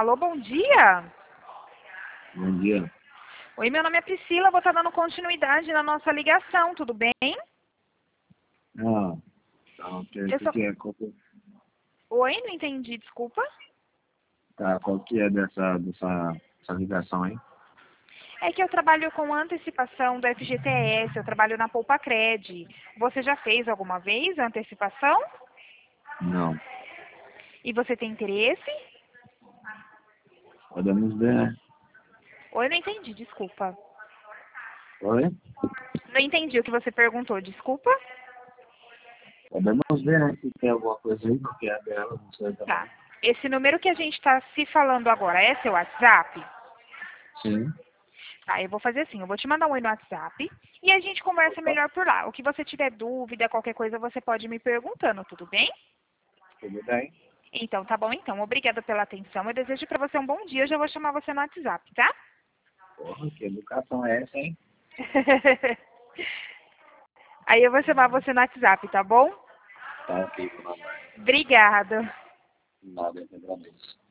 Alô, bom dia. Bom dia. Oi, meu nome é Priscila, vou estar dando continuidade na nossa ligação, tudo bem? Ah, tá, ok. O Eu que sou... que é? Oi, não entendi, desculpa. Qual que é dessa ligação aí? É que eu trabalho com antecipação do FGTS, eu trabalho na Poupa Cred. Você já fez alguma vez a antecipação? Não. E você tem interesse? Podemos ver, né? Oi, não entendi, desculpa. Oi? Não entendi o que você perguntou, desculpa. Podemos ver, né? Se tem alguma coisa aí, porque é dela, não sei Tá. também. Esse número que a gente está se falando agora é seu WhatsApp? Sim. Tá, eu vou fazer assim, eu vou te mandar um oi no WhatsApp e a gente conversa Opa, melhor por lá. O que você tiver dúvida, qualquer coisa, você pode me perguntando, tudo bem? tudo bem? Então, tá bom então. Obrigada pela atenção. Eu desejo para você um bom dia. Eu já vou chamar você no WhatsApp, tá? Porra, que educação é essa, hein? Aí eu vou chamar você no WhatsApp, tá bom? Tá ok, meu nome. Obrigada. Nada, eu agradeço.